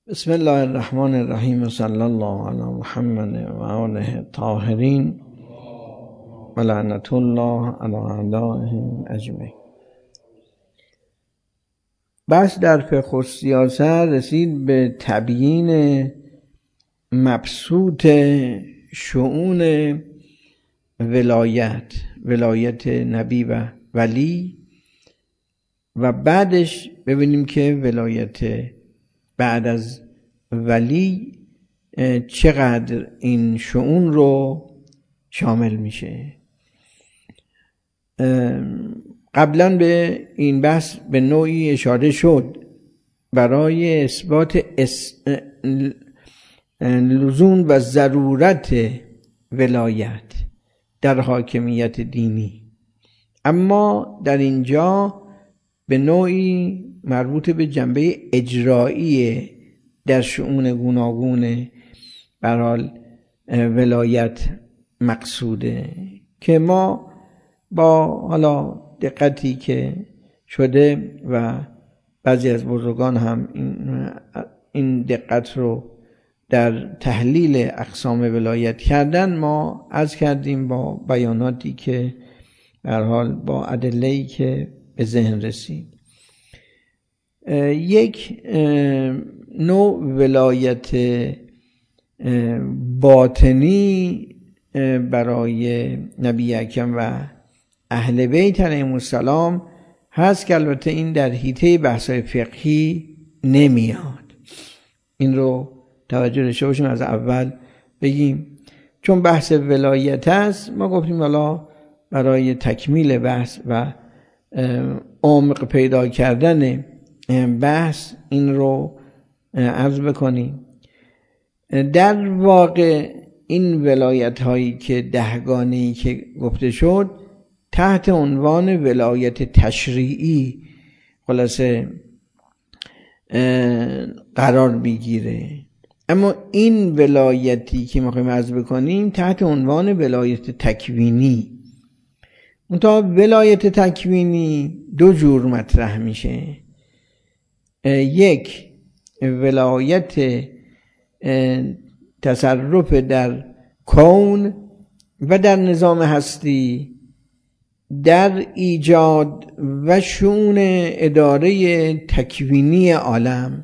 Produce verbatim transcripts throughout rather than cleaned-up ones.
بسم الله الرحمن الرحیم و صلی الله علی محمد و آله الطاهرین و لعنت الله علی اعدائهم اجمعین. بس در فقه السیاست رسید به تبیین مبسوط شؤون ولایت ولایت نبی و ولی و بعدش ببینیم که ولایت بعد از ولی چقدر این شؤون رو شامل میشه. قبلا به این بحث به نوعی اشاره شد برای اثبات اس... لزوم و ضرورت ولایت در حاکمیت دینی، اما در اینجا به نوعی مربوط به جنبه اجرایی در شؤون گوناگون برحال ولایت مقصوده که ما با حالا دقتی که شده و بعضی از بزرگان هم این, این دقت رو در تحلیل اقسام ولایت کردن ما عرض کردیم با بیاناتی که برحال با ادله‌ای که به ذهن رسید. یک نوع ولایت باطنی برای نبی اکرم و اهل بیت علیهم السلام هست که البته این در حیطه بحث‌های فقهی نمیاد. این رو توجه داشته باشیم از اول بگیم، چون بحث ولایت هست ما گفتیم حالا برای تکمیل بحث و عمق پیدا کردن بحث این رو عرض بکنیم. در واقع این ولایت هایی که دهگانه‌ای که گفته شد تحت عنوان ولایت تشریعی خلاصه قرار میگیره، اما این ولایتی که میخوایم عرض بکنیم تحت عنوان ولایت تکوینی. منتها ولایت تکوینی دو جور مطرح میشه. یک ولایت تصرف در کون و در نظام هستی در ایجاد و شؤون اداره تکوینی عالم.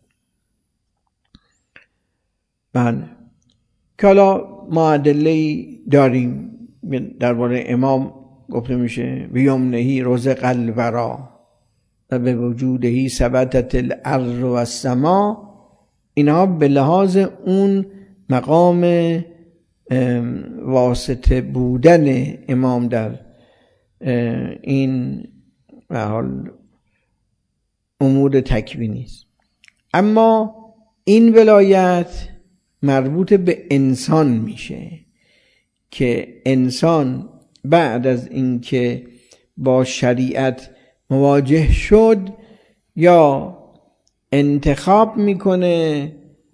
بله که حالا ما ادله‌ای داریم درباره امام گفته میشه بیمنهی رزق الورا و به وجودهی ثبتت الارض و السما. اینها به لحاظ اون مقام واسطه بودن امام در این به حال امور تکوینی است. اما این ولایت مربوط به انسان میشه که انسان بعد از اینکه با شریعت مواجه شد یا انتخاب میکنه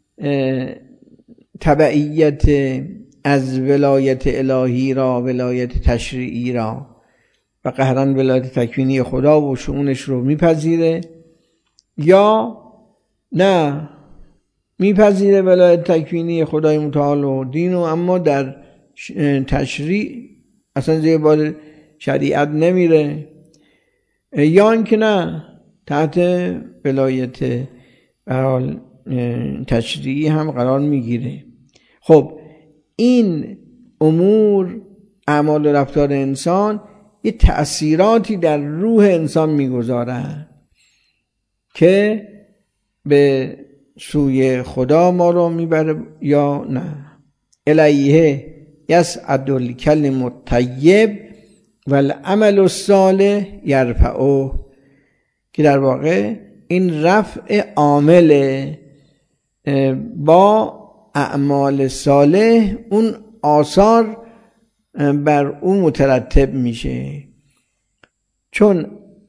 تبعیت از ولایت الهی را ولایت تشریعی را و قهرن ولایت تکوینی خدا و شؤونش رو میپذیره، یا نه میپذیره ولایت تکوینی خدای متعال و دین و اما در تشریع اصلا زیر بار شریعت نمیره، یا اینکه نه تحت ولایت برحال تشریعی هم قرار میگیره. خب این امور اعمال و رفتار انسان یه تأثیراتی در روح انسان میگذارن که به سوی خدا ما رو میبره یا نه. الیه یصعد الکلم الطیب والعمل الصالح یرفعه، که در واقع این رفع عامل با اعمال صالح اون آثار بر اون مترتب میشه، چون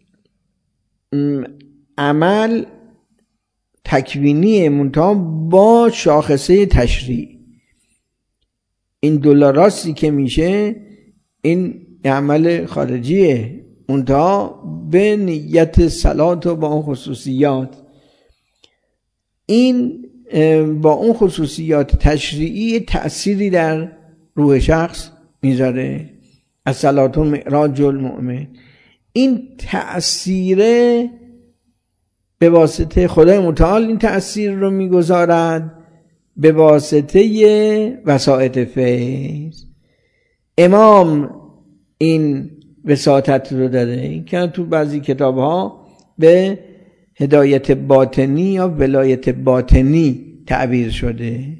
عمل تکوینی منتها با شاخصه تشریع. این دلاراسی که میشه این عمل خارجیه منتها به نیت صلات و با اون خصوصیات. این با اون خصوصیات تشریعی تأثیری در روح شخص میذاره. الصلاة معراج المؤمن، این تأثیر به واسطه خدای متعال این تأثیر رو میگذارد به واسطه وسائط فیض. امام این وساطت رو داره که تو بعضی کتاب ها به هدایت باطنی یا ولایت باطنی تعبیر شده.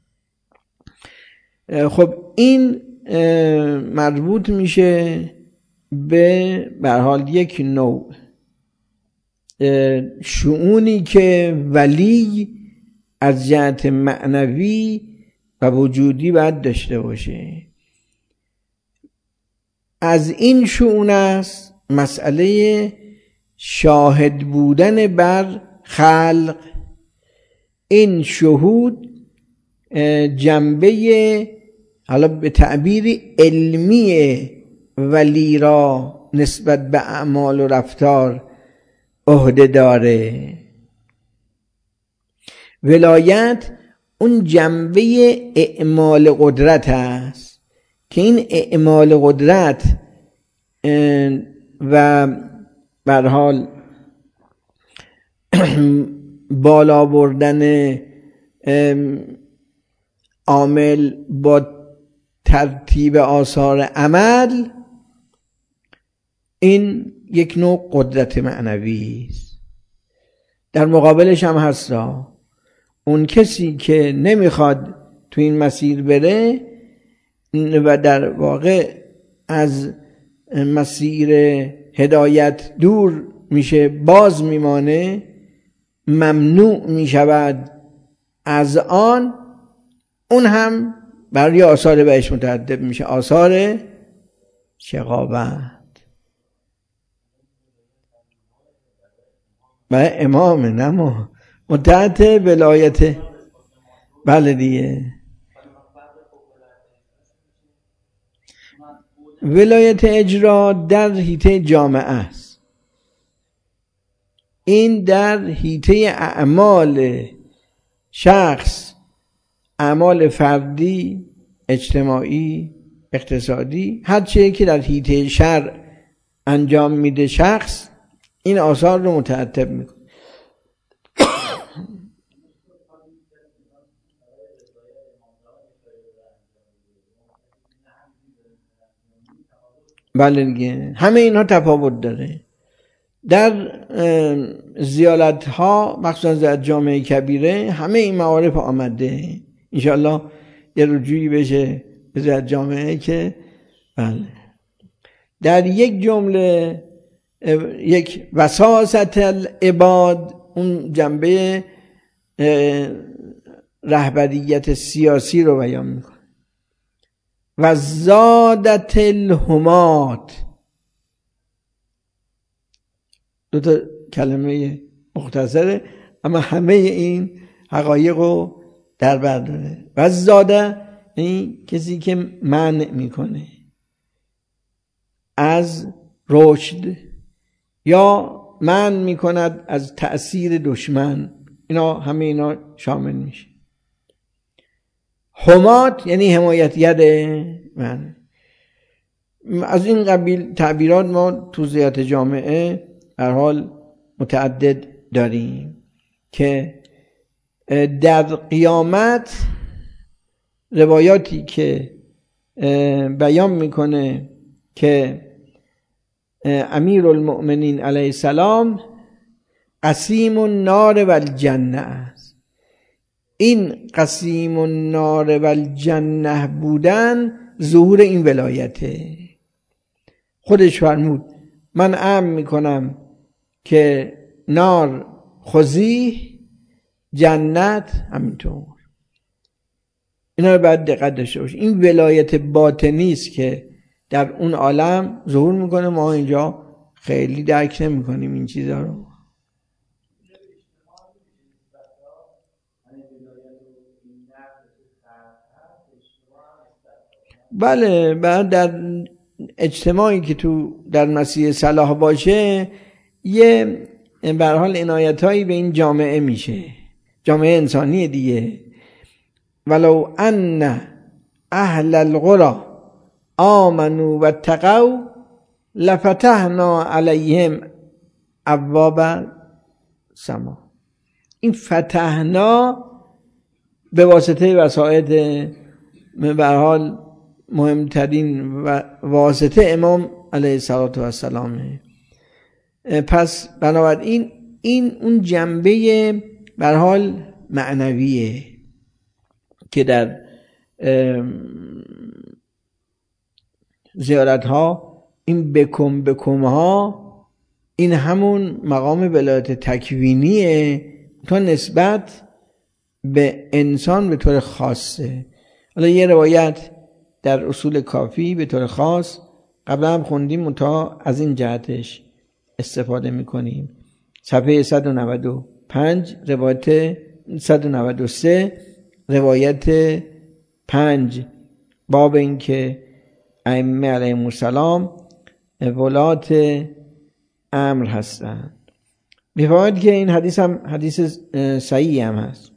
خب این مربوط میشه به به هر حال یک نوع شؤونی که ولی از جهت معنوی و وجودی باید داشته باشه. از این شؤون است مسئله شاهد بودن بر خلق. این شهود جنبه حالا به تعبیری علمی ولی را نسبت به اعمال و رفتار عهده داره. ولایت اون جنبه اعمال قدرت است که این اعمال قدرت و به هر حال بالا بردن عامل با ترتیب آثار عمل، این یک نوع قدرت معنوی است. در مقابلش هم هستا اون کسی که نمیخواد تو این مسیر بره و در واقع از مسیر هدایت دور میشه، باز میمانه، ممنوع میشود از آن، اون هم برای آثار بهش مترتب میشه، آثار شقاوت. و امام نما متحت ولایت. بله دیگه، ولایت اجرا در حیطه جامعه است. این در حیطه اعمال شخص، اعمال فردی، اجتماعی، اقتصادی، هر چیزی که در حیطه شرع انجام میده شخص، این آثار رو مترتب میکنه. بله دیگه، همه اینها تفاوت داره. در زیارت ها مخصوصا در جامعه کبیره همه این معارف آمده. انشاءالله یه رجوعی بشه به زیارت جامعه که بله در یک جمله یک وساست العباد، اون جنبه رهبریت سیاسی رو بیان میکنه. و زادت الهمات، دو تا کلمه مختصره اما همه این حقایق رو در بر داره. و زاده این کسی که منع میکنه از رشد یا منع میکند از تأثیر دشمن، اینا همه اینا شامل میشه. همات یعنی حمایتگر من. از این قبیل تعبیرات ما تو زیارت جامعه هر حال متعدد داریم که در قیامت روایاتی که بیان میکنه که امیر المؤمنین علیه السلام قسیم النار و الجنه است. این قسیم النار و الجنه بودن ظهور این ولایته. خودش فرمود من امر میکنم که نار خضیح، جنت همینطور. اینا رو باید دقت داشته باشید. این ولایت باطنی است که در اون عالم ظهور میکنه، ما اینجا خیلی درک نمیکنیم این چیزا رو. بله، بعد در اجتماعی که تو در مسیح صلاح باشه یه به هر حال عنایتایی به این جامعه میشه. جامعه انسانی دیگه. ولو ان اهل القرى آمنوا و اتقوا لفتحنا علیهم ابواب سما. این فتحنا به واسطه وسائط به هر حال مهمترین واسطه امام علیه الصلاه و السلام. پس بنابراین این اون جنبه به هر حال معنویه که در زیارت ها این بکم بکم ها این همون مقام ولایت تکوینیه تا نسبت به انسان به طور خاصه. حالا یه روایت در اصول کافی به طور خاص قبلا هم خوندیم تا از این جهتش استفاده میکنیم. صفحه صد و نود و پنج روایت صد و نود و سه روایت پنج باب این که ائمه علیهم السلام ولات امر هستند. می‌فرماید که این حدیث هم حدیث صحیح هم هست.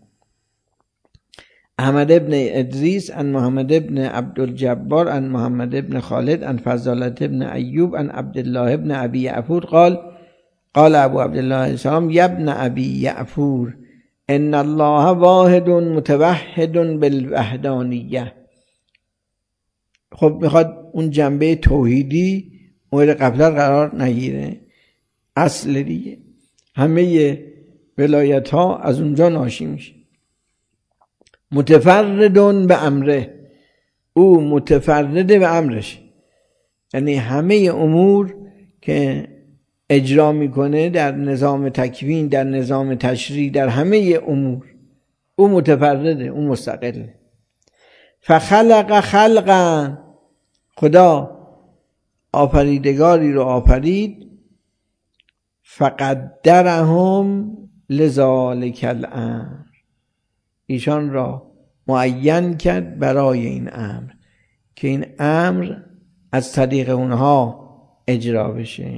احمد ابن ادریس عن محمد ابن عبدالجبار عن محمد ابن خالد عن فضالة ابن ایوب عن عبدالله ابن ابی یعفور قال قال ابو عبدالله علیه السلام یا ابن ابی یعفور ان الله واحد متوحد بالوحدانیه. خب میخواد اون جنبه توحیدی مورد غفلت قرار نگیره. اصل دیگه همه ولایت ها از اونجا ناشی میشه. متفرد به امره، او متفرد به امرش، یعنی همه امور که اجرا میکنه در نظام تکوین، در نظام تشریع، در همه امور او متفرده، او مستقله. فخلق خلقا، خدا آفریدگاری رو آفرید، فقدرهم لذالک الامر، ایشان را معین کرد برای این امر که این امر از طریق اونها اجرا بشه.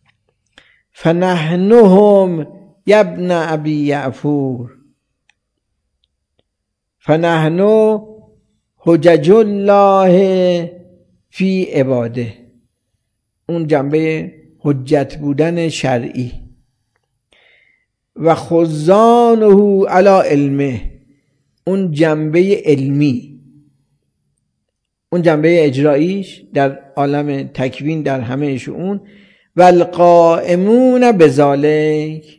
فنحنهم یبن ابی یعفور، فنحن حجج الله فی عباده، اون جنبه حجت بودن شرعی، و خزانه علی علمه، اون جنبه علمی، اون جنبه اجراییش در عالم تکوین در همه شؤون، و القائمون بذالک،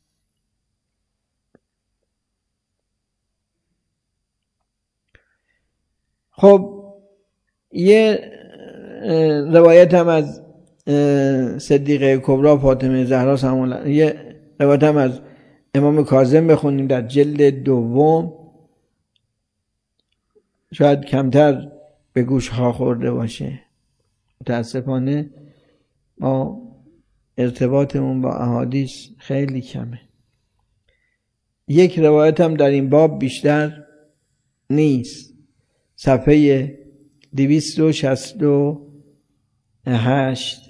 خب یه روایت هم از صدیقه کبرا فاطمه زهرا سلام الله، یه روایت هم از امام کاظم بخونیم در جلد دوم، شاید کمتر به گوش ها خورده باشه. متاسفانه ما ارتباطمون با احادیث خیلی کمه. یک روایت هم در این باب بیشتر نیست. صفحه دویست و شصت و هشت.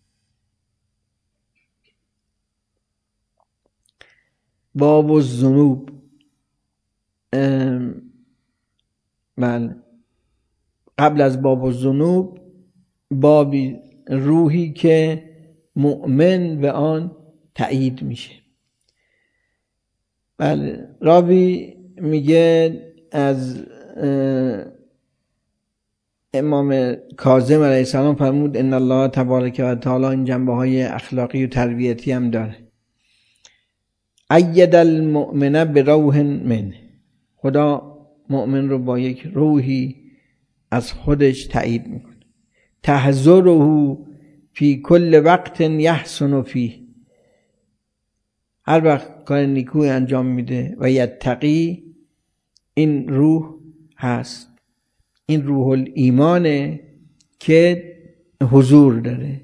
باب الذنوب. بله، قبل از باب الذنوب بابی روحی که مؤمن به آن تأیید میشه. بله، راوی میگه از امام کاظم علیه السلام فرمود ان الله تبارک و تعالی، این جنبه های اخلاقی و تربیتی هم داره. اید المؤمن بروح من، خدا مؤمن رو با یک روحی از خودش تأیید میکنه. تحذره فی کل وقت یحسن فیه، هر وقت کار نیکوی انجام میده. و یتقی، این روح هست، این روح الایمانه که حضور داره.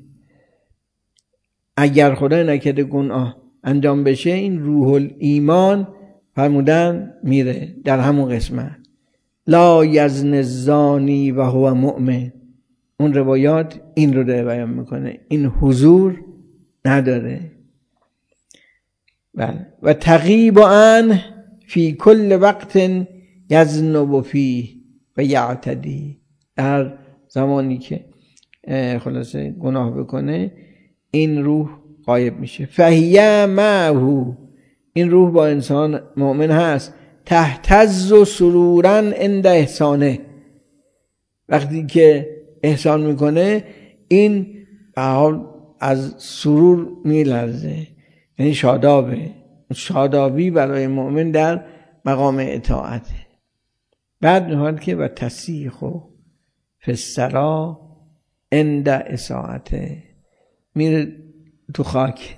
اگر خدا نکرده گناه انجام بشه، این روح الایمان فرمودن میره در همون قسمت. لا یزن الزانی و هو مؤمن، اون روایات این رو داره بیان میکنه، این حضور نداره. بله. و تغیب عنه فی کل وقت یذنب فیه و یعتدی، در زمانی که خلاصه گناه بکنه این روح غایب میشه. فهیه معه، این روح با انسان مؤمن هست. تهتز سرورا عند احسانه، وقتی که احسان میکنه این به حال از سرور میلرزه، یعنی شادابه، شادابی برای مؤمن در مقام اطاعته. بعد می‌فرماید که و تسیخ فی الثری عند اساءته، میره تو خاک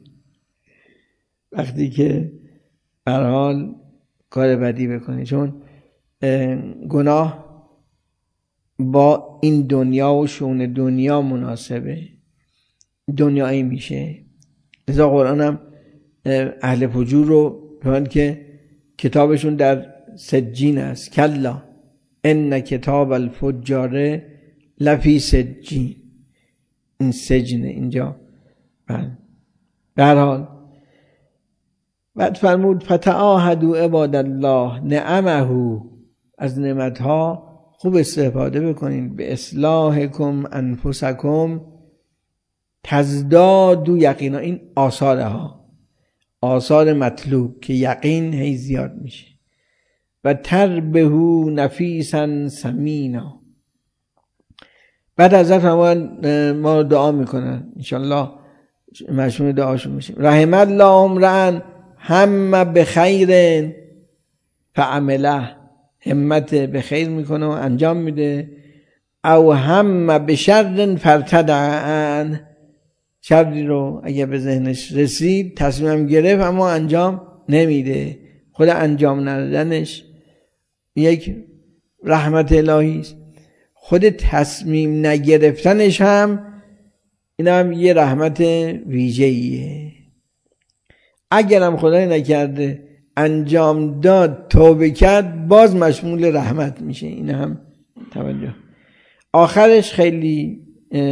وقتی که به هر حال کار بدی بکنی، چون گناه با این دنیا و شؤون دنیا مناسبه، دنیایی میشه. لذا قرآن هم اهل فجور رو بگن که کتابشون در سجین است، کلا ان کتاب الفجار لفی سجین، این سجنه اینجا. به هر حال بعد فرمود فتعاهدوا عباد الله نعمه، از نعمتها خوب استفاده بکنید. به اصلاحکم انفسکم تزدادوا یقینا، این آثارها، آثار مطلوب که یقین هی زیاد میشه. و تربهو نفیسا سمینا، بعد حضرت فرمود ما دعا میکنن انشالله مشمول دعاشون میشیم. رحم الله امرأ هم بخیر فعمله، همت به خیر میکنه و انجام میده. او هم بشر فارتدع، شری رو اگه به ذهنش رسید تصمیم گرفت اما انجام نمیده. خود انجام ندادنش یک رحمت الهی است، خود تصمیم نگرفتنش هم این هم یه رحمت ویژه‌ایه. اگرم خدای نکرده انجام داد توبه کرد باز مشمول رحمت میشه، این هم توجه. آخرش خیلی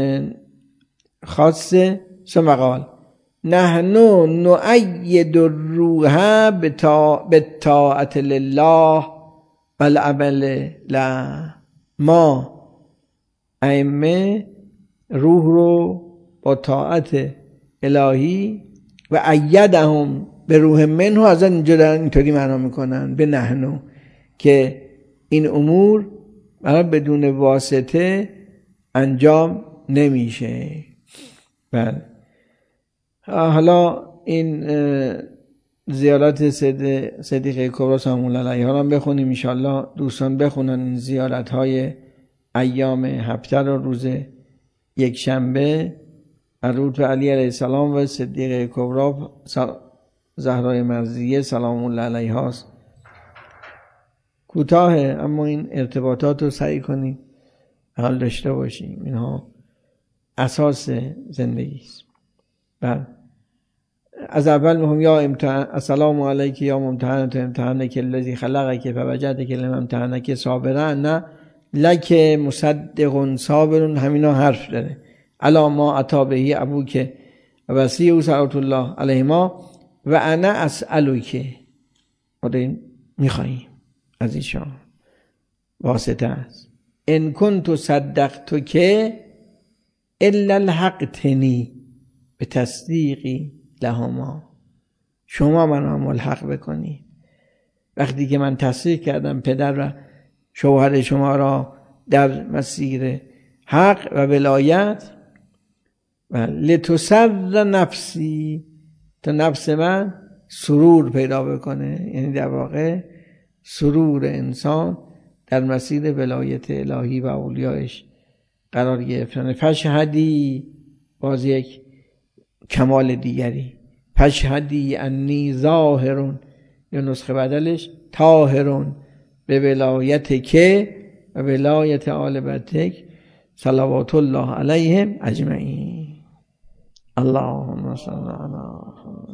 خاصه، ثم قال نحن نؤید الروح بالطاعة لله والعمل له، ما ائمه روح رو با طاعت الهی و ایدهم به روح منه، از اینجا دارن اینطوری معنا میکنن به نحنو که این امور بدون واسطه انجام نمیشه. بله حالا این زیارت صدیقه کبری سلام الله علیها رو هم بخونیم ان شاء الله. دوستان بخونن این زیارت های ایام هفته رو، روز یک شنبه حضرت علی علیه السلام و صدیقه کبری زهرای مرضیه سلام الله علیها است. کوتاهه اما این ارتباطات رو سعی کنیم حال داشته باشیم، اینها اساس زندگی است. بله از اول میگم یا امتحان السلام علیک یا ممتحنه امتحانک الذی خلقک فوجدک لم امتحنک صابرا، نه لک مصدق صابر، همینا حرف داره. الا ما عطا بهی ابوک و وصیه صلوات الله علیهما و انا اسالک، ما داریم میخواییم از ایشان واسطه است. ان کنت صدقتک الا الحق تنی به تصدیقی لهما، شما من را ملحق بکنی. وقتی که من تصدیق کردم پدر و شوهر شما را در مسیر حق و ولایت، و لتسر نفسی، تا نفس من سرور پیدا بکنه، یعنی در واقع سرور انسان در مسیر ولایت الهی و اولیایش قرار گرفتن. فشهدی، باز یک کمال دیگری، فشهدی انی ظاهرون، یا نسخه بدلش طاهرون به ولایت که و ولایت آل بیتک صلوات الله علیهم اجمعین. اللهم صل علی